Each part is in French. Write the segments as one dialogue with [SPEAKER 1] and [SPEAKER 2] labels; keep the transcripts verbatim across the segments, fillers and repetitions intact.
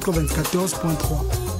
[SPEAKER 1] quatre-vingt-quatorze point trois.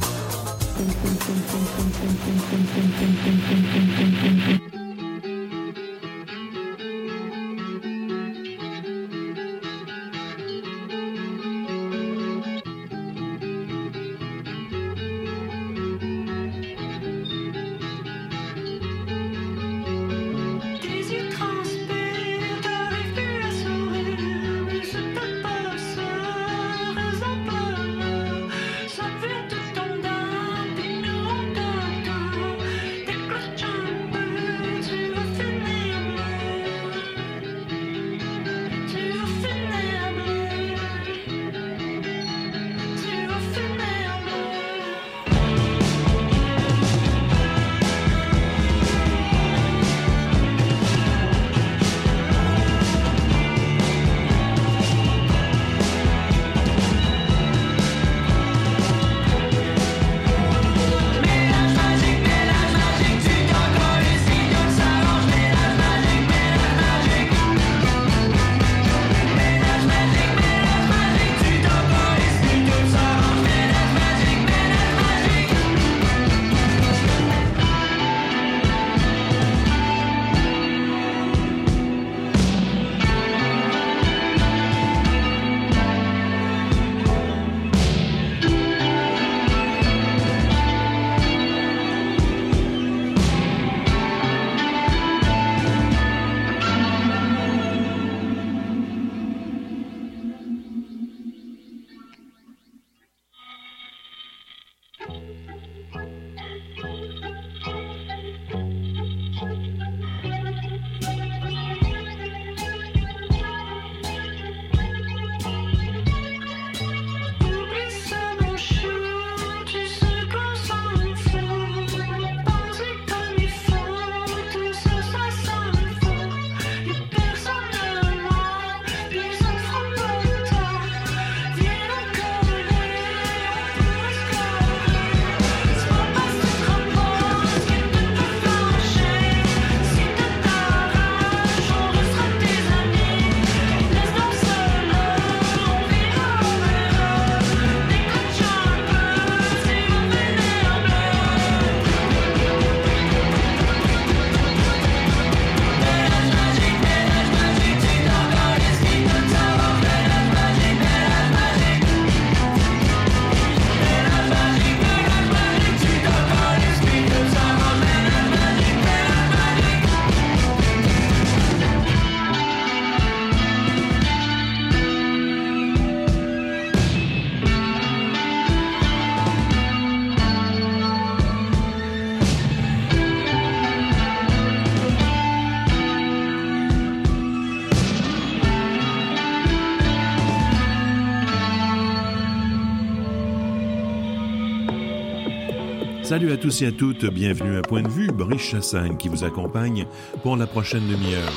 [SPEAKER 2] Salut à tous et à toutes, bienvenue à Point de vue, Boris Chassagne qui vous accompagne pour la prochaine demi-heure.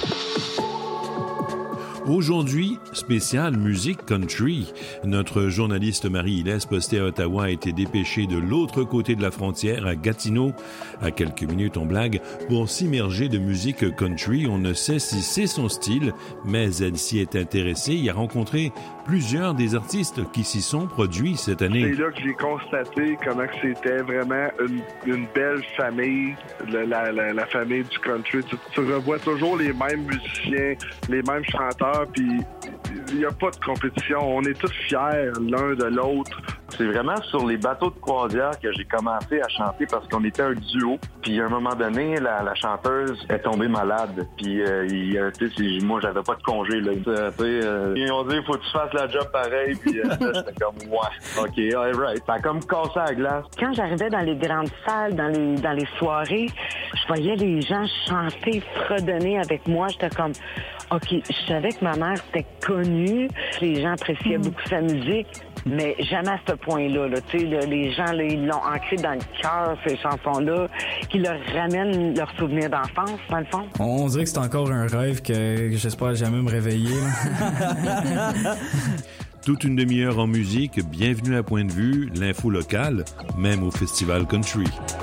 [SPEAKER 2] Aujourd'hui, spécial musique country. Notre journaliste Marie-Hélène, postée à Ottawa, a été dépêchée de l'autre côté de la frontière, à Gatineau. À quelques minutes, on blague, pour s'immerger de musique country. On ne sait si c'est son style, mais elle s'y est intéressée et a rencontré plusieurs des artistes qui s'y sont produits cette année.
[SPEAKER 3] C'est là que j'ai constaté comment que c'était vraiment une, une belle famille, la, la, la, la famille du country. Tu, tu revois toujours les mêmes musiciens, les mêmes chanteurs, puis il n'y a pas de compétition. On est tous fiers l'un de l'autre.
[SPEAKER 4] C'est vraiment sur les bateaux de croisière que j'ai commencé à chanter parce qu'on était un duo. Puis à un moment donné, la, la chanteuse est tombée malade. Puis euh, il, euh, moi, j'avais pas de congé. Là. Euh, ils ont dit, il faut que tu fasses la job pareil. Puis euh, j'étais comme, ouais, OK, all right. Ça a comme cassé la glace.
[SPEAKER 5] Quand j'arrivais dans les grandes salles, dans les, dans les soirées, je voyais les gens chanter, fredonner avec moi. J'étais comme, OK, je savais que ma mère était connue. Les gens appréciaient mmh. beaucoup sa musique. Mais jamais à ce point-là. Là. Là, les gens, là, ils l'ont ancré dans le cœur, ces chansons-là, qui leur ramènent leurs souvenirs d'enfance, dans le fond.
[SPEAKER 6] On dirait que c'est encore un rêve que, que j'espère jamais me réveiller.
[SPEAKER 2] Toute une demi-heure en musique, bienvenue à Point de vue, l'info locale, même au Festival Country.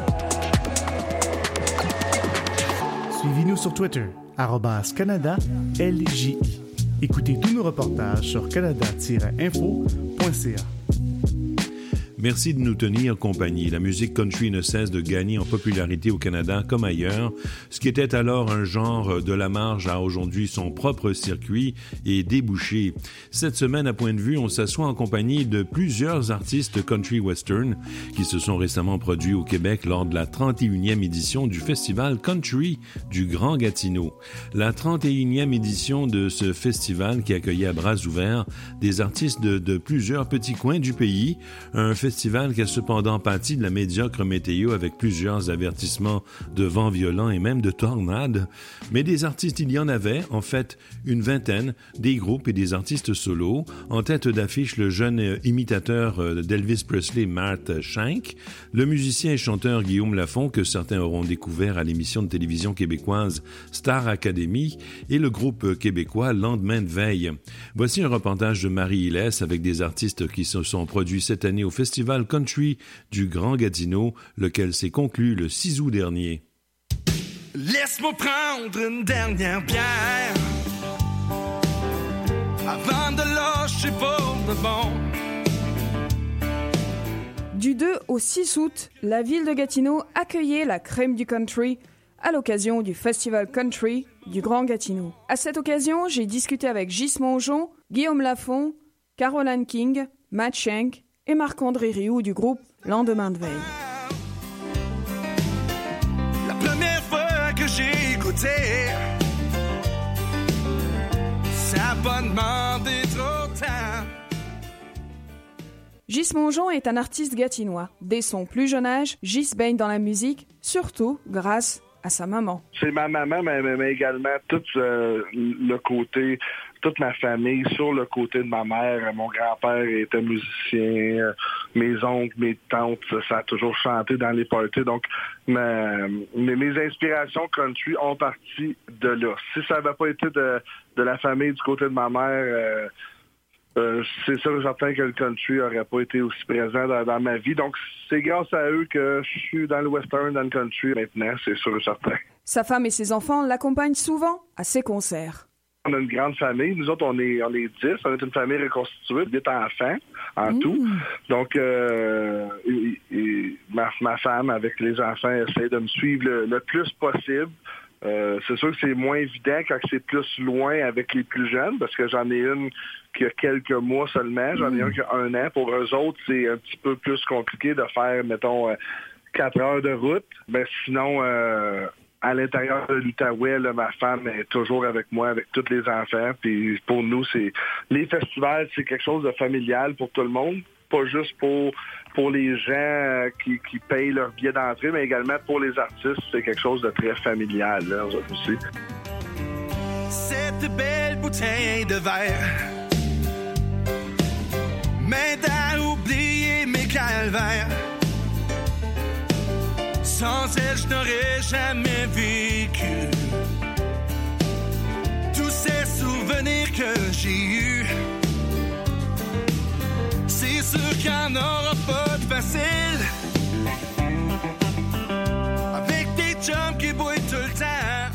[SPEAKER 1] Suivez-nous sur Twitter, arobase Canada L J I. Écoutez tous nos reportages sur canada tiret info point c a.
[SPEAKER 2] Merci de nous tenir compagnie. La musique country ne cesse de gagner en popularité au Canada comme ailleurs. Ce qui était alors un genre de la marge a aujourd'hui son propre circuit et débouché. Cette semaine, à Point de vue, on s'assoit en compagnie de plusieurs artistes country western qui se sont récemment produits au Québec lors de la trente et unième édition du Festival Country du Grand Gatineau. La trente et unième édition de ce festival qui accueillait à bras ouverts des artistes de, de plusieurs petits coins du pays. Un festival qui a cependant pâti de la médiocre météo avec plusieurs avertissements de vents violents et même de tornades. Mais des artistes, il y en avait, en fait, une vingtaine, des groupes et des artistes solos. En tête d'affiche, le jeune imitateur d'Elvis Presley, Matt Shank, le musicien et chanteur Guillaume Lafont, que certains auront découvert à l'émission de télévision québécoise Star Academy, et le groupe québécois Lendemain de veille. Voici un reportage de Marie Hilès avec des artistes qui se sont produits cette année au Festival Country du Grand Gatineau, lequel s'est conclu le six août dernier.
[SPEAKER 7] Laisse-moi prendre une dernière bière avant de lâcher pour de bon.
[SPEAKER 8] Du deux au six août, la ville de Gatineau accueillait la crème du country à l'occasion du Festival Country du Grand Gatineau. À cette occasion, j'ai discuté avec Gis Mongeon, Guillaume Lafont, Caroline King, Matt Shank et Marc-André Rioux du groupe Lendemain de veille.
[SPEAKER 7] La première fois que j'ai écouté, ça n'a pas demandé trop de temps.
[SPEAKER 8] Gis Mongeon est un artiste gatinois. Dès son plus jeune âge, Gis baigne dans la musique, surtout grâce à sa maman.
[SPEAKER 3] C'est ma maman, mais, mais également tout euh, le côté, toute ma famille, sur le côté de ma mère. Mon grand-père était musicien, mes oncles, mes tantes, ça a toujours chanté dans les parties. Donc, ma, mes, mes inspirations country ont parti de là. Si ça n'avait pas été de, de la famille du côté de ma mère, euh, Euh, c'est sûr et certain que le country n'aurait pas été aussi présent dans, dans ma vie. Donc, c'est grâce à eux que je suis dans le western, dans le country maintenant, c'est sûr et certain.
[SPEAKER 8] Sa femme et ses enfants l'accompagnent souvent à ses concerts.
[SPEAKER 3] On a une grande famille. Nous autres, on est, on est dix. On est une famille reconstituée, huit enfants en mmh. tout. Donc, euh, et, et ma, ma femme, avec les enfants, essaie de me suivre le, le plus possible. Euh, c'est sûr que c'est moins évident quand c'est plus loin avec les plus jeunes, parce que j'en ai une qui a quelques mois seulement, j'en ai un qui a un an. Pour eux autres, c'est un petit peu plus compliqué de faire, mettons, euh, quatre heures de route. Mais sinon, euh, à l'intérieur de l'Outaouais, là, ma femme est toujours avec moi, avec tous les enfants. Puis pour nous, c'est les festivals, c'est quelque chose de familial pour tout le monde. Pas juste pour pour les gens qui, qui payent leur billet d'entrée, mais également pour les artistes, c'est quelque chose de très familial, là, aussi.
[SPEAKER 7] Cette belle bouteille de verre m'aide à oublier mes calvaires. Sans elle, je n'aurais jamais vécu tous ces souvenirs que j'ai eus. C'est sûr qu'il n'y en aura pas de facile avec des chums qui bouillent tout le temps.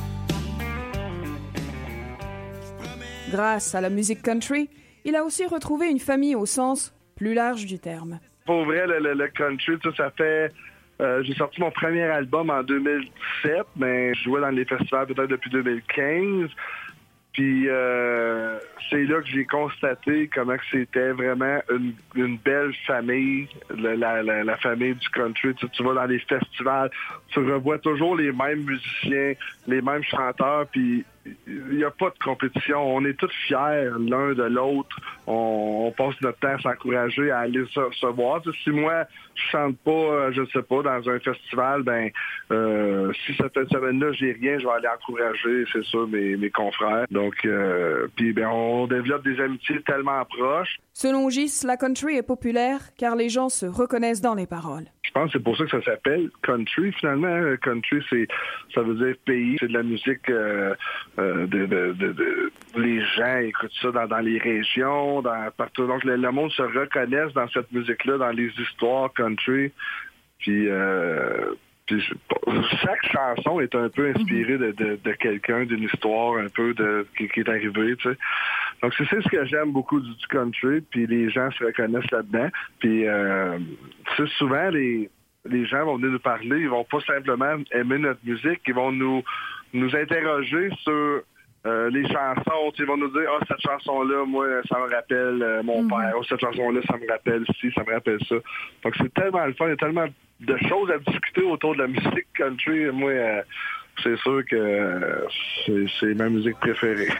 [SPEAKER 8] Grâce à la musique country, il a aussi retrouvé une famille au sens plus large du terme.
[SPEAKER 3] Pour vrai, le, le, le country, ça, ça fait... Euh, j'ai sorti mon premier album en deux mille dix-sept, mais je jouais dans les festivals peut-être depuis deux mille quinze. Puis euh, c'est là que j'ai constaté comment que c'était vraiment une, une belle famille, la, la, la, la famille du country. Tu, tu vas dans les festivals, tu revois toujours les mêmes musiciens, les mêmes chanteurs, puis il n'y a pas de compétition. On est tous fiers l'un de l'autre. On, on passe notre temps à s'encourager, à aller se, se voir. Tu sais, si moi, je chante pas, je ne sais pas, dans un festival, ben euh, si cette semaine-là, j'ai rien, je vais aller encourager, c'est sûr, mes, mes confrères. Donc, euh, puis ben, on développe des amitiés tellement proches.
[SPEAKER 8] Selon Gis, la country est populaire car les gens se reconnaissent dans les paroles.
[SPEAKER 3] Je pense que c'est pour ça que ça s'appelle country, finalement. Country, c'est, ça veut dire pays. C'est de la musique, euh, euh, de, de, de, de... les gens écoutent ça dans, dans les régions, dans, partout. Donc, le, le monde se reconnaisse dans cette musique-là, dans les histoires country. Puis, euh, puis chaque chanson est un peu inspirée de, de, de quelqu'un, d'une histoire un peu de qui, qui est arrivée, tu sais. Donc, c'est, c'est ce que j'aime beaucoup du, du country, puis les gens se reconnaissent là-dedans. Puis, euh, tu sais, souvent, les, les gens vont venir nous parler, ils vont pas simplement aimer notre musique, ils vont nous, nous interroger sur euh, les chansons. Ils vont nous dire « Ah, oh, cette chanson-là, moi, ça me rappelle euh, mon mm-hmm. père. Oh, cette chanson-là, ça me rappelle ci, ça me rappelle ça. » Donc, c'est tellement le fun. Il y a tellement de choses à discuter autour de la musique country. Moi, euh, c'est sûr que euh, c'est, c'est ma musique préférée.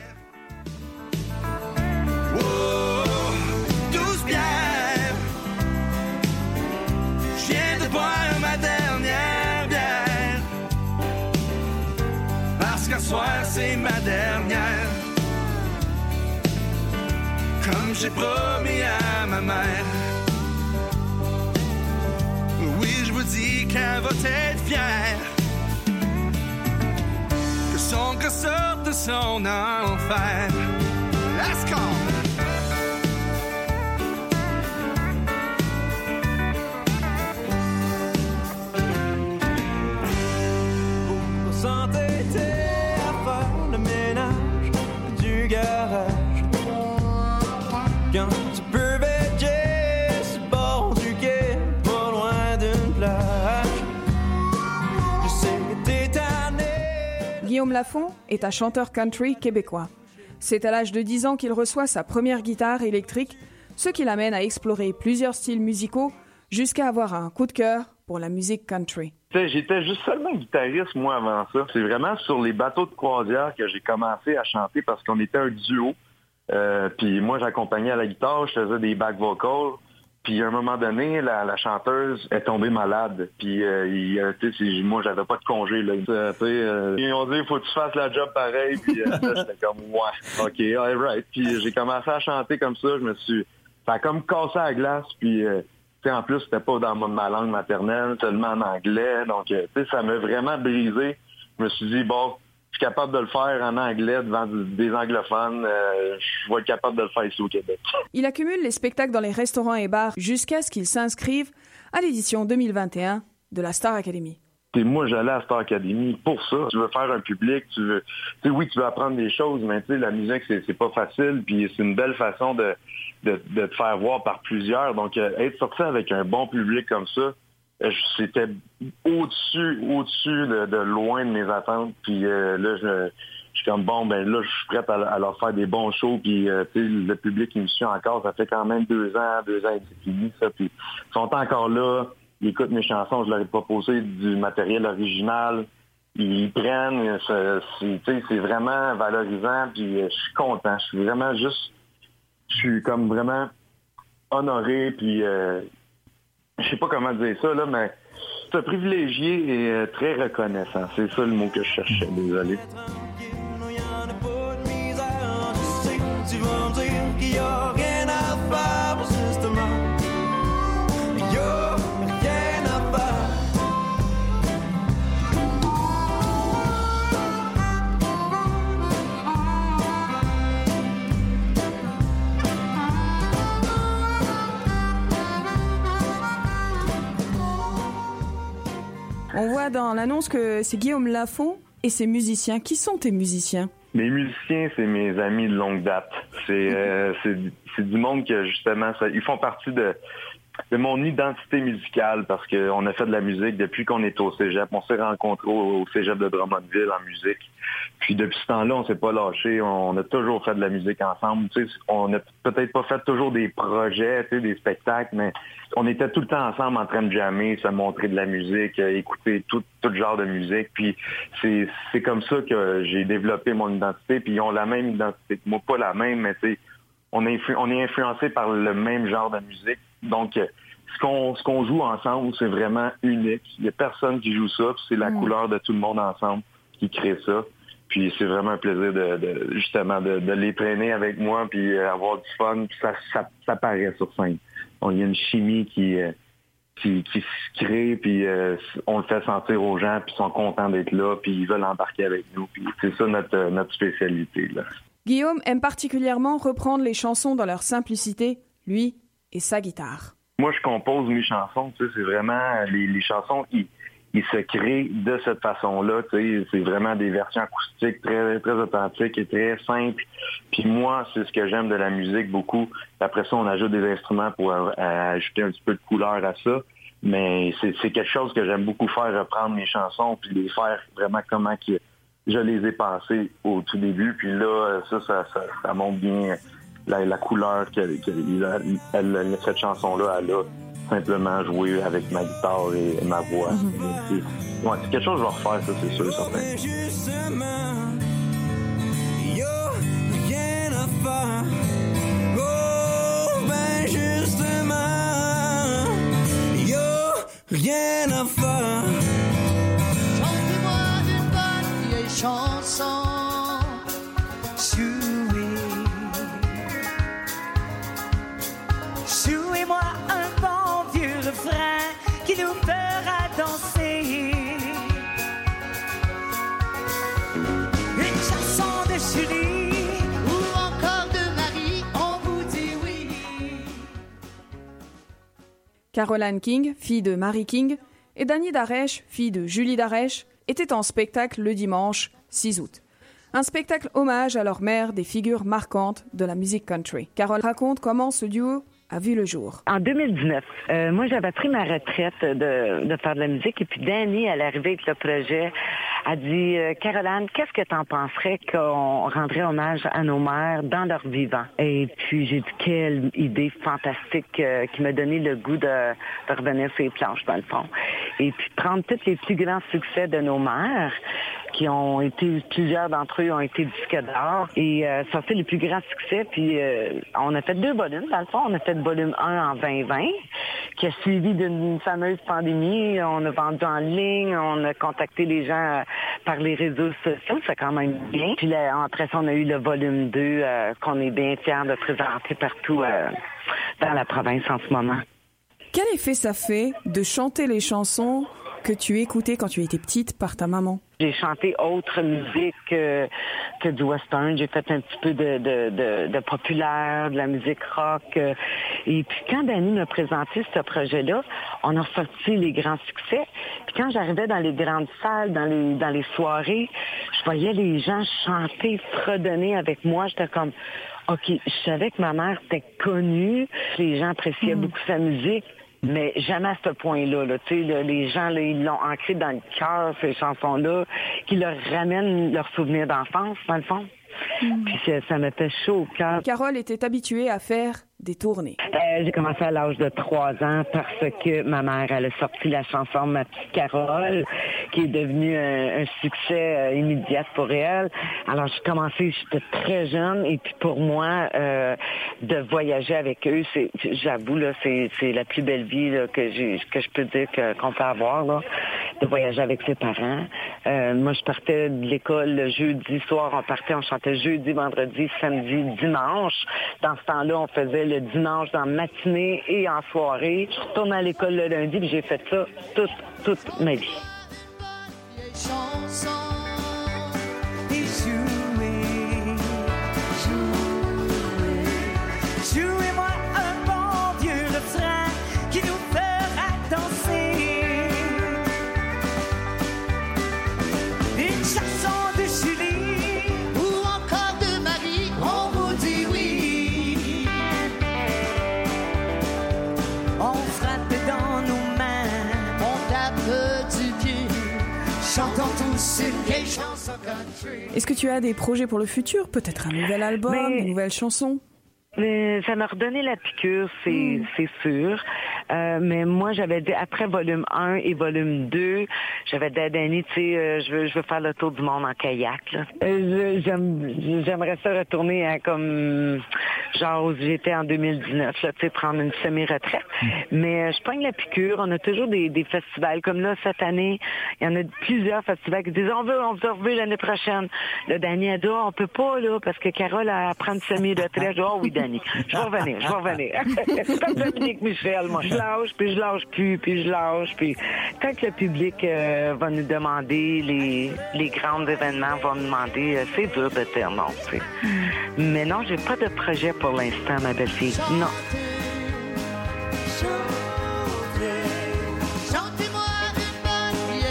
[SPEAKER 7] Soir, c'est ma dernière. Comme j'ai promis à ma mère. Oui, je vous dis qu'elle va être fière. Que son cœur sorte de son enfer. Let's go!
[SPEAKER 9] Santé, garage. Quand tu peux veiller sur le bord du quai, pas loin d'une plage. Je sais que t'es tanné.
[SPEAKER 8] Guillaume Lafont est un chanteur country québécois. C'est à l'âge de dix ans qu'il reçoit sa première guitare électrique, ce qui l'amène à explorer plusieurs styles musicaux jusqu'à avoir un coup de cœur pour la musique country.
[SPEAKER 4] J'étais juste seulement guitariste, moi, avant ça. C'est vraiment sur les bateaux de croisière que j'ai commencé à chanter parce qu'on était un duo. Euh, puis moi, j'accompagnais à la guitare, je faisais des back vocals. Puis à un moment donné, la, la chanteuse est tombée malade. Puis euh, il, t'sais, moi, j'avais pas de congé. Là. Euh, ils ont dit, il faut que tu fasses la job pareil. Puis euh, là, j'étais comme, ouais, OK, all right. Puis j'ai commencé à chanter comme ça. Je me suis... Ça a comme cassé la glace. Puis... Euh, T'sais, en plus, c'était pas dans ma langue maternelle, seulement en anglais. Donc, euh, ça m'a vraiment brisé. Je me suis dit, bon, je suis capable de le faire en anglais devant des anglophones. Euh, je vais être capable de le faire ici au Québec.
[SPEAKER 8] Il accumule les spectacles dans les restaurants et bars jusqu'à ce qu'il s'inscrive à l'édition deux mille vingt et un de la Star Academy.
[SPEAKER 4] T'sais, moi, j'allais à la Star Academy pour ça. Tu veux faire un public, tu veux... T'sais, oui, tu veux apprendre des choses, mais la musique, c'est, c'est pas facile. Puis c'est une belle façon de... De, de te faire voir par plusieurs. Donc, euh, être sorti avec un bon public comme ça, euh, c'était au-dessus, au-dessus de, de loin de mes attentes. Puis euh, là, je, je suis comme, bon, ben là, je suis prête à, à leur faire des bons shows. Puis, euh, tu sais, le public qui me suit encore, ça fait quand même deux ans, deux ans et c'est fini, ça. Puis, ils sont encore là, ils écoutent mes chansons, je leur ai proposé du matériel original. Ils prennent, c'est, c'est, c'est vraiment valorisant. Puis, euh, je suis content. Je suis vraiment juste... Je suis comme vraiment honoré, puis euh, je sais pas comment dire ça, là, mais c'est privilégié et euh, très reconnaissant. C'est ça le mot que je cherchais, désolé.
[SPEAKER 8] On voit dans l'annonce que c'est Guillaume Lafont et ses musiciens. Qui sont tes musiciens?
[SPEAKER 4] Mes musiciens, c'est mes amis de longue date. C'est, euh, c'est, c'est du monde que, justement, ça, ils font partie de, de mon identité musicale parce qu'on a fait de la musique depuis qu'on est au cégep. On s'est rencontrés au, au cégep de Drummondville en musique. Puis depuis ce temps-là, on s'est pas lâché. On a toujours fait de la musique ensemble. Tu sais, on a peut-être pas fait toujours des projets, tu sais, des spectacles, mais on était tout le temps ensemble en train de jammer, se montrer de la musique, écouter tout, tout genre de musique. Puis c'est, c'est comme ça que j'ai développé mon identité. Puis ils ont la même identité que moi, pas la même, mais tu sais, on est, influ- on est influencé par le même genre de musique. Donc, ce qu'on, ce qu'on joue ensemble, c'est vraiment unique. Il y a personne qui joue ça, puis c'est la mmh. couleur de tout le monde ensemble qui crée ça. Puis c'est vraiment un plaisir de, de justement de, de les traîner avec moi puis avoir du fun. Puis ça, ça, ça paraît sur scène. Il y a une chimie qui, qui, qui se crée, puis euh, on le fait sentir aux gens, puis ils sont contents d'être là, puis ils veulent embarquer avec nous. Puis c'est ça notre, notre spécialité, là.
[SPEAKER 8] Guillaume aime particulièrement reprendre les chansons dans leur simplicité, lui et sa guitare.
[SPEAKER 4] Moi, je compose mes chansons. Tu sais, c'est vraiment les, les chansons qui il se crée de cette façon-là. Tu sais, c'est vraiment des versions acoustiques très, très authentiques et très simples. Puis moi, c'est ce que j'aime de la musique beaucoup. Après ça, on ajoute des instruments pour euh, ajouter un petit peu de couleur à ça. Mais c'est, c'est quelque chose que j'aime beaucoup faire, reprendre mes chansons puis les faire vraiment comment que je les ai pensées au tout début. Puis là, ça, ça, ça, ça montre bien la, la couleur que, que elle, elle, cette chanson-là, elle a simplement joué avec ma guitare et ma voix. Mm-hmm. C'est, ouais, c'est quelque chose que je vais refaire, ça, c'est sûr, certain.
[SPEAKER 9] Ben justement, y a rien à faire. Oh, ben justement, y a rien à faire.
[SPEAKER 10] Chantez-moi une bonne vieille chanson. Jouez-moi un bon vieux refrain qui nous fera danser. Une chanson de Julie ou encore de Marie, on vous dit oui.
[SPEAKER 8] Caroline King, fille de Marie King, et Dany Darèche, fille de Julie Darèche, étaient en spectacle le dimanche six août. Un spectacle hommage à leur mère, des figures marquantes de la musique country. Carole raconte comment ce duo a vu le jour.
[SPEAKER 5] En deux mille dix-neuf, euh, moi, j'avais pris ma retraite de, de faire de la musique et puis Dany, elle est arrivée avec le projet, a dit euh, « Caroline, qu'est-ce que t'en penserais qu'on rendrait hommage à nos mères dans leur vivant? » Et puis, j'ai dit « Quelle idée fantastique euh, qui m'a donné le goût de, de revenir sur les planches, dans le fond. » Et puis, prendre tous les plus grands succès de nos mères, qui ont été, plusieurs d'entre eux ont été disques d'or, et euh, sortir les plus grands succès, puis euh, on a fait deux volumes, dans le fond. On a fait le volume un en vingt vingt, qui a suivi d'une fameuse pandémie. On a vendu en ligne, on a contacté les gens euh, par les réseaux sociaux, c'est quand même bien. Puis là, après ça, on a eu le volume deux, euh, qu'on est bien fiers de présenter partout euh, dans la province en ce moment.
[SPEAKER 8] Quel effet ça fait de chanter les chansons que tu écoutais quand tu étais petite par ta maman?
[SPEAKER 5] J'ai chanté autre musique que, que du western. J'ai fait un petit peu de, de, de, de populaire, de la musique rock. Et puis quand Dany m'a présenté ce projet-là, on a sorti les grands succès. Puis quand j'arrivais dans les grandes salles, dans les, dans les soirées, je voyais les gens chanter, fredonner avec moi. J'étais comme... OK, je savais que ma mère était connue, les gens appréciaient mmh. beaucoup sa musique, mais jamais à ce point-là. Là. Tu sais, là, les gens, là, ils l'ont ancré dans le cœur, ces chansons-là, qui leur ramènent leurs souvenirs d'enfance, dans le fond. Mmh. Puis ça, ça me fait chaud au cœur.
[SPEAKER 8] Carole était habituée à faire des tournées.
[SPEAKER 5] Euh, j'ai commencé à l'âge de trois ans parce que ma mère, elle a sorti la chanson Ma petite Carole, qui est devenue un, un succès euh, immédiat pour elle. Alors, j'ai commencé, j'étais très jeune, et puis pour moi, euh, de voyager avec eux, c'est, j'avoue, là, c'est, c'est la plus belle vie là, que j'ai, que je peux dire que, qu'on peut avoir, là, de voyager avec ses parents. Euh, moi, je partais de l'école le jeudi soir, on partait, on chantait jeudi, vendredi, samedi, dimanche. Dans ce temps-là, on faisait le dimanche dans la matinée et en soirée. Je retourne à l'école le lundi, puis j'ai fait ça toute, toute ma vie.
[SPEAKER 10] Jouez-moi un bon vieux refrain qui nous fera danser. Une chanson de Julie ou encore de Marie, on vous dit oui. On frappe dans nos mains, on tape du pied, chantons tous une vieille chanson country.
[SPEAKER 8] Est-ce que tu as des projets pour le futur? Peut-être un nouvel album,
[SPEAKER 5] Mais...
[SPEAKER 8] une nouvelle chanson?
[SPEAKER 5] Mais ça m'a redonné la piqûre, c'est, mmh. c'est sûr. Euh, mais moi, j'avais dit, après volume un et volume deux, j'avais dit à Dany, tu sais, euh, je veux, je veux faire le tour du monde en kayak, là. Euh, j'aime, j'aimerais ça retourner à comme, genre, où j'étais en deux mille dix-neuf, là, tu sais, prendre une semi-retraite. Mmh. Mais euh, je pogne la piqûre. On a toujours des, des festivals. Comme là, cette année, il y en a plusieurs festivals qui disent, on veut, on veut revenir l'année prochaine. Là, Dany a dit, oh, on peut pas, là, parce que Carole, elle prend une semi-retraite. Je dis, oh oui, Dany, je vais revenir, je vais revenir. C'est comme Dominique Michel, moi. Je lâche, puis je lâche plus, puis je lâche, puis quand que le public euh, va nous demander, les, les grands événements vont nous demander, euh, c'est dur de dire non, tu sais. Mm. Mais non, j'ai pas de projet pour l'instant, ma belle-fille. Non.
[SPEAKER 10] Chantez-moi une bonne vieille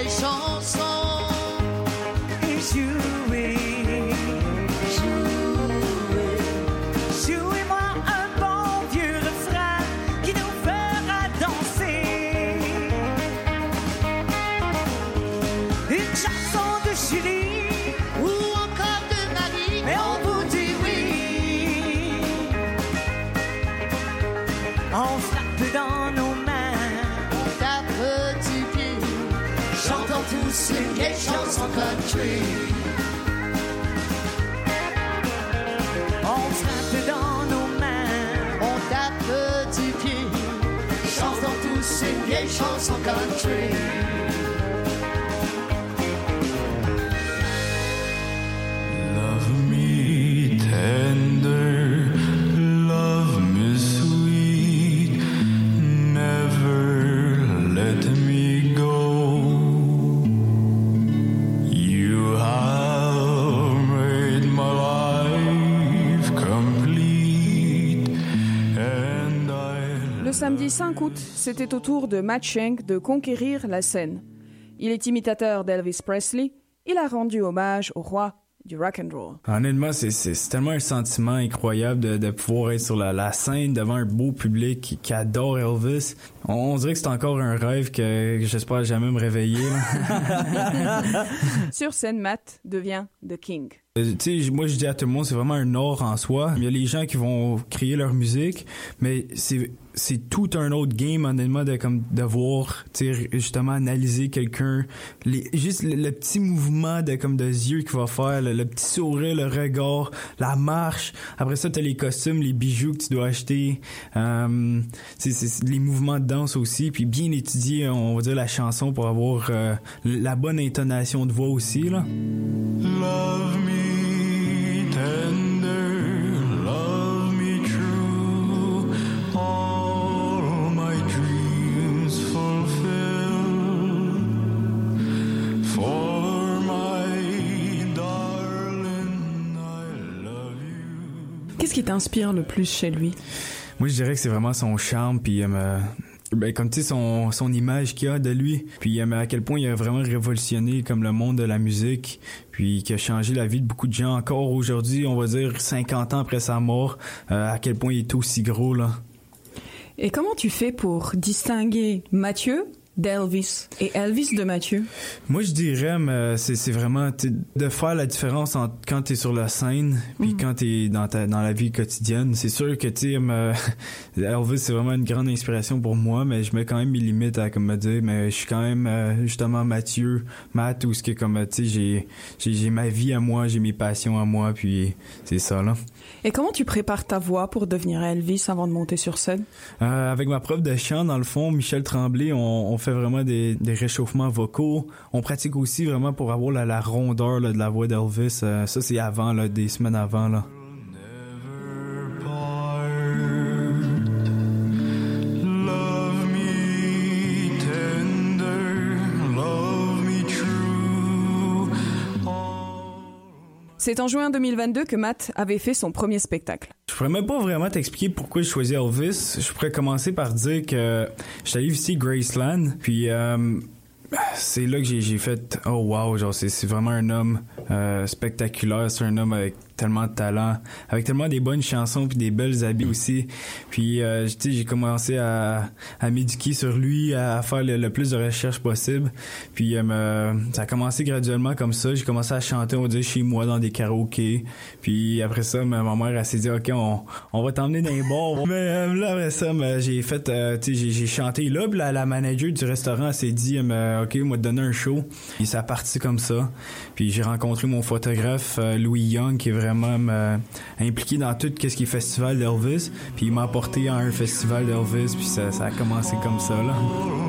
[SPEAKER 10] chanson de Chili ou encore de Mali, mais on vous dit oui. On frappe dans nos mains, on tape du pied, chantons tous une vieille chanson country. On frappe dans nos mains, on tape du pied, chantons tous une vieille chanson country.
[SPEAKER 11] Love me tender, love me sweet, never let me go. You have made my life complete and I...
[SPEAKER 8] Le samedi cinq août, c'était au tour de Matt Shank de conquérir la scène. Il est imitateur d'Elvis Presley, il a rendu hommage au roi du rock'n'roll.
[SPEAKER 6] Honnêtement, c'est, c'est, c'est tellement un sentiment incroyable de, de pouvoir être sur la, la scène devant un beau public qui, qui adore Elvis. On, on dirait que c'est encore un rêve que, que j'espère jamais me réveiller.
[SPEAKER 8] Sur scène, Matt devient The King.
[SPEAKER 6] Euh, tu sais, moi je dis à tout le monde, c'est vraiment un art en soi. Il y a les gens qui vont créer leur musique, mais c'est c'est tout un autre game honnêtement de comme de voir, tu sais, justement analyser quelqu'un, les juste le, le petit mouvement de comme de yeux qu'il va faire, le, le petit sourire, le regard, la marche. Après ça, t'as les costumes, les bijoux que tu dois acheter, euh, c'est, c'est les mouvements de danse aussi, puis bien étudier, on va dire la chanson pour avoir euh, la bonne intonation de voix aussi là.
[SPEAKER 11] Love me tender, love me true, all my dreams fulfill. For my darling, I love you.
[SPEAKER 8] Qu'est-ce qui t'inspire le plus chez lui?
[SPEAKER 6] Moi, je dirais que c'est vraiment son charme, puis euh, ben comme tu sais son son image qu'il a de lui, puis euh, à quel point il a vraiment révolutionné comme le monde de la musique, puis qui a changé la vie de beaucoup de gens encore aujourd'hui, on va dire cinquante ans après sa mort, euh, à quel point il est aussi gros là.
[SPEAKER 8] Et comment tu fais pour distinguer Mathieu d'Elvis et Elvis de Mathieu?
[SPEAKER 6] Moi, je dirais, mais c'est, c'est vraiment de faire la différence entre quand t'es sur la scène puis mm. quand t'es dans ta dans la vie quotidienne. C'est sûr que tu sais, Elvis c'est vraiment une grande inspiration pour moi, mais je mets quand même mes limites à comme me dire, mais je suis quand même euh, justement Mathieu, Matt, où ce que comme tu sais, j'ai, j'ai j'ai ma vie à moi, j'ai mes passions à moi, puis c'est ça là.
[SPEAKER 8] Et comment tu prépares ta voix pour devenir Elvis avant de monter sur scène?
[SPEAKER 6] Euh, avec ma prof de chant, dans le fond, Michel Tremblay, on, on fait vraiment des, des réchauffements vocaux. On pratique aussi vraiment pour avoir la, la rondeur là, de la voix d'Elvis. Euh, ça, c'est avant, là, des semaines avant, là.
[SPEAKER 8] C'est en juin deux mille vingt-deux que Matt avait fait son premier spectacle.
[SPEAKER 6] Je pourrais même pas vraiment t'expliquer pourquoi j'ai choisi Elvis. Je pourrais commencer par dire que j'étais allé visiter Graceland, puis euh, c'est là que j'ai, j'ai fait « Oh wow », genre c'est, c'est vraiment un homme euh, spectaculaire, c'est un homme avec tellement de talent, avec tellement des bonnes chansons puis des belles habits aussi. Puis euh, tu sais, j'ai commencé à, à m'éduquer sur lui, à faire le, le plus de recherches possible. Puis euh, me, ça a commencé graduellement comme ça. J'ai commencé à chanter, on va dire, chez moi dans des karaokés. Puis après ça, ma, ma mère elle s'est dit ok, on, on va t'emmener dans les bars. Mais euh, là après ça, me, j'ai fait, euh, tu sais, j'ai, j'ai chanté là. Puis la, la manager du restaurant elle s'est dit me, ok, on va te donner un show. Puis ça a parti comme ça. Puis j'ai rencontré mon photographe euh, Louis Young qui est vraiment euh, impliqué dans tout ce qui est festival d'Elvis, puis il m'a apporté à un festival d'Elvis, puis ça, ça a commencé comme ça là.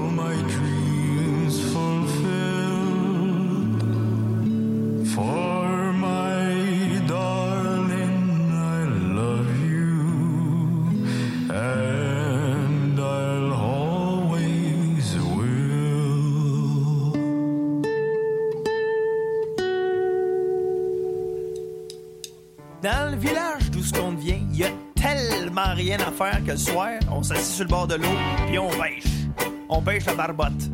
[SPEAKER 12] Dans le village d'où ce qu'on vient, il y a tellement rien à faire que le soir, on s'assit sur le bord de l'eau puis on pêche. On pêche la barbotte. C'est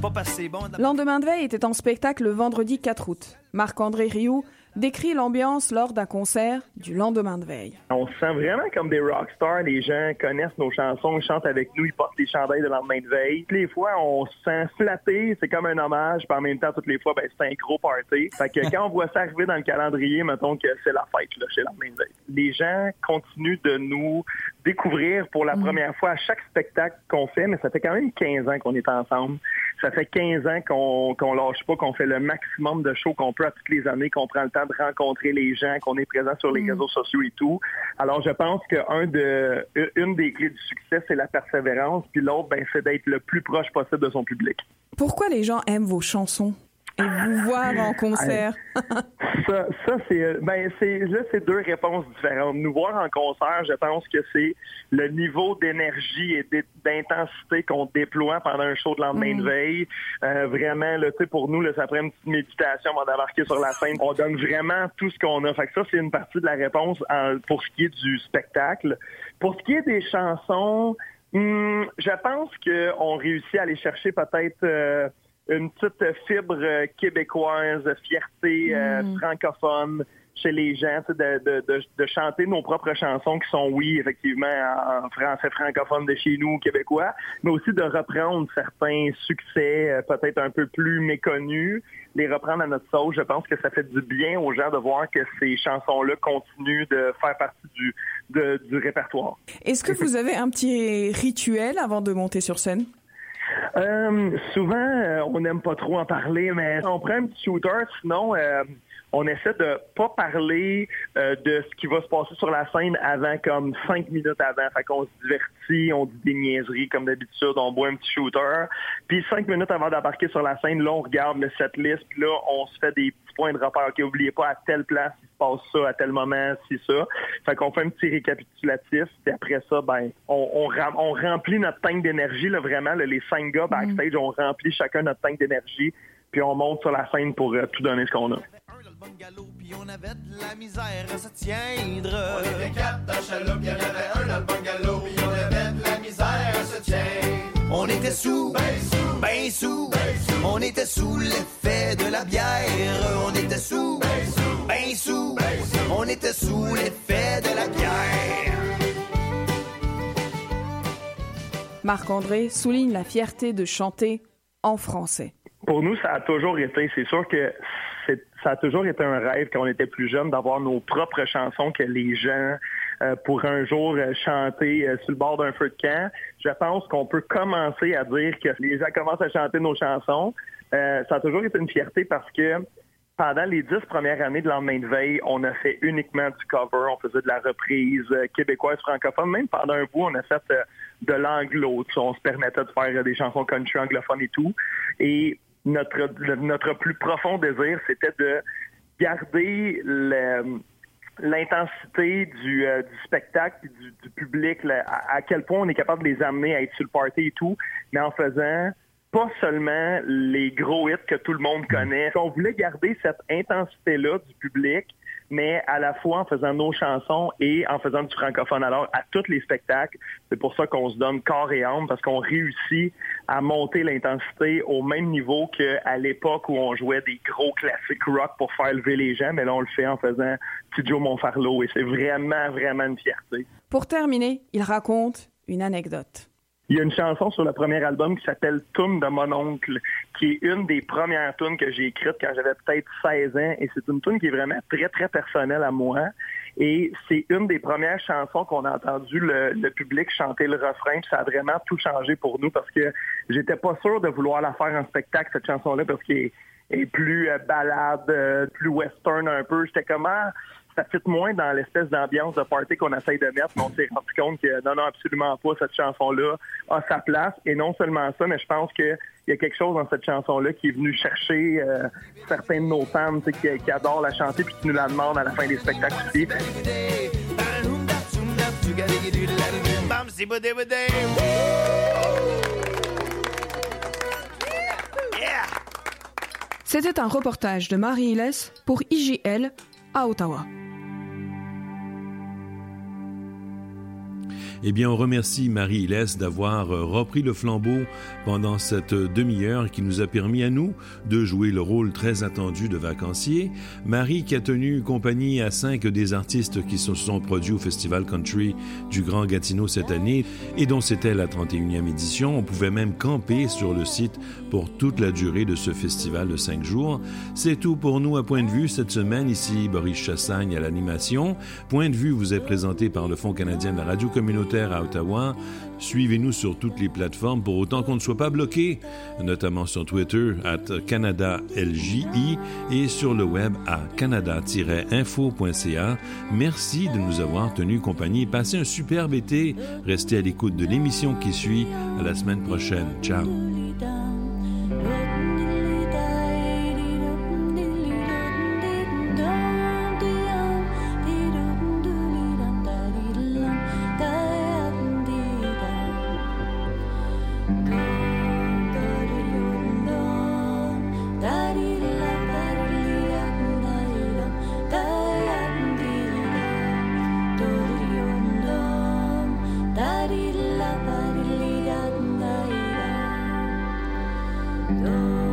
[SPEAKER 12] pas passé bon.
[SPEAKER 8] Lendemain de veille était en spectacle le vendredi quatre août. Marc-André Rioux décrit l'ambiance lors d'un concert du lendemain de veille.
[SPEAKER 13] On se sent vraiment comme des rockstars. Les gens connaissent nos chansons, ils chantent avec nous, ils portent les chandails de lendemain de veille. Toutes les fois, on se sent flatté, c'est comme un hommage, puis en même temps, toutes les fois, ben, c'est un gros party. Fait que quand on voit ça arriver dans le calendrier, mettons que c'est la fête là, chez lendemain de veille. Les gens continuent de nous découvrir pour la mmh. première fois à chaque spectacle qu'on fait, mais ça fait quand même quinze ans qu'on est ensemble. Ça fait quinze ans qu'on qu'on lâche pas, qu'on fait le maximum de shows qu'on peut à toutes les années, qu'on prend le temps de rencontrer les gens, qu'on est présent sur les mmh. réseaux sociaux et tout. Alors, je pense que un de, une des clés du succès, c'est la persévérance, puis l'autre, ben, c'est d'être le plus proche possible de son public.
[SPEAKER 8] Pourquoi les gens aiment vos chansons et vous voir en concert?
[SPEAKER 13] ça, ça c'est, ben, c'est, là, c'est deux réponses différentes. Nous voir en concert, je pense que c'est le niveau d'énergie et d'intensité qu'on déploie pendant un show de lendemain mmh. de veille. Euh, vraiment, là, tu sais, pour nous, là, ça prend une petite méditation avant d'embarquer sur la scène. On donne vraiment tout ce qu'on a. Fait que ça, c'est une partie de la réponse en, pour ce qui est du spectacle. Pour ce qui est des chansons, hum, je pense qu'on réussit à aller chercher peut-être euh, une petite fibre euh, québécoise, fierté euh, mmh. francophone chez les gens, de, de, de, de chanter nos propres chansons qui sont, oui, effectivement, en français francophone de chez nous, québécois, mais aussi de reprendre certains succès euh, peut-être un peu plus méconnus, les reprendre à notre sauce. Je pense que ça fait du bien aux gens de voir que ces chansons-là continuent de faire partie du, de, du répertoire.
[SPEAKER 8] Est-ce que vous avez un petit rituel avant de monter sur scène?
[SPEAKER 13] Euh, souvent, euh, on n'aime pas trop en parler, mais on prend un petit shooter, sinon euh, on essaie de pas parler euh, de ce qui va se passer sur la scène avant comme cinq minutes avant. Fait qu'on se divertit, on dit des niaiseries comme d'habitude, on boit un petit shooter. Puis cinq minutes avant d'embarquer sur la scène, là, on regarde le setlist, puis là, on se fait des petits points de repère. OK, oubliez pas, à telle place, il se passe ça, à tel moment, c'est ça. Fait qu'on fait un petit récapitulatif, puis après ça, ben, on, on, on remplit notre tank d'énergie, là, vraiment, là, les cinq gars backstage, mm. on remplit chacun notre tank d'énergie, puis on monte sur la scène pour euh, tout donner ce qu'on a.
[SPEAKER 12] Bungalow, puis on avait de la misère à se tiendre.
[SPEAKER 14] On était quatre dans le chaloupe, y'en avait un dans le bungalow, puis on avait de la misère à se tiendre.
[SPEAKER 12] On était sous, ben sous, ben sous, ben sous. On était sous l'effet de la bière. On était sous, ben sous, ben sous, ben sous. On était sous l'effet de la bière.
[SPEAKER 8] Marc-André souligne la fierté de chanter en français.
[SPEAKER 13] Pour nous, ça a toujours été, c'est sûr que c'est, ça a toujours été un rêve quand on était plus jeune d'avoir nos propres chansons que les gens euh, pourraient un jour euh, chanter euh, sur le bord d'un feu de camp. Je pense qu'on peut commencer à dire que les gens commencent à chanter nos chansons. Euh, ça a toujours été une fierté parce que pendant les dix premières années de lendemain de veille, on a fait uniquement du cover, on faisait de la reprise euh, québécoise francophone. Même pendant un bout, on a fait euh, de l'anglo, on se permettait de faire euh, des chansons country anglophones et tout. Et Notre, notre plus profond désir, c'était de garder le, l'intensité du, euh, du spectacle et du, du public, là, à, à quel point on est capable de les amener à être sur le party et tout, mais en faisant pas seulement les gros hits que tout le monde connaît. On voulait garder cette intensité-là du public, mais à la fois en faisant nos chansons et en faisant du francophone. Alors, à tous les spectacles, c'est pour ça qu'on se donne corps et âme, parce qu'on réussit à monter l'intensité au même niveau qu'à l'époque où on jouait des gros classiques rock pour faire lever les gens, mais là, on le fait en faisant Petit Joe Monfarleau, et c'est vraiment, vraiment une fierté.
[SPEAKER 8] Pour terminer, il raconte une anecdote.
[SPEAKER 13] Il y a une chanson sur le premier album qui s'appelle « Toune de mon oncle », qui est une des premières tunes que j'ai écrites quand j'avais peut-être seize ans. Et c'est une tune qui est vraiment très, très personnelle à moi. Et c'est une des premières chansons qu'on a entendu le, le public chanter le refrain. Puis ça a vraiment tout changé pour nous parce que j'étais pas sûr de vouloir la faire en spectacle, cette chanson-là, parce qu'elle est, est plus euh, balade, euh, plus western un peu. J'étais comment... Ça fit moins dans l'espèce d'ambiance de party qu'on essaye de mettre, mais on s'est rendu compte que non, non, absolument pas, cette chanson-là a sa place. Et non seulement ça, mais je pense qu'il y a quelque chose dans cette chanson-là qui est venu chercher euh, certains de nos fans qui, qui adorent la chanter puis qui nous la demandent à la fin des spectacles aussi.
[SPEAKER 8] C'était un reportage de Marie Hilès pour I J L à Ottawa.
[SPEAKER 2] Eh bien, on remercie Marie Hillès d'avoir repris le flambeau pendant cette demi-heure qui nous a permis à nous de jouer le rôle très attendu de vacancier. Marie qui a tenu compagnie à cinq des artistes qui se sont produits au Festival Country du Grand Gatineau cette année et dont c'était la trente et unième édition. On pouvait même camper sur le site pour toute la durée de ce festival de cinq jours. C'est tout pour nous à Point de vue cette semaine. Ici Boris Chassagne à l'animation. Point de vue vous est présenté par le Fonds canadien de la radio communautaire à Ottawa. Suivez-nous sur toutes les plateformes pour autant qu'on ne soit pas bloqué, notamment sur Twitter at Canada L J I et sur le web à canada tiret info point c a. Merci de nous avoir tenu compagnie. Passez un superbe été. Restez à l'écoute de l'émission qui suit. À la semaine prochaine. Ciao.
[SPEAKER 15] Oh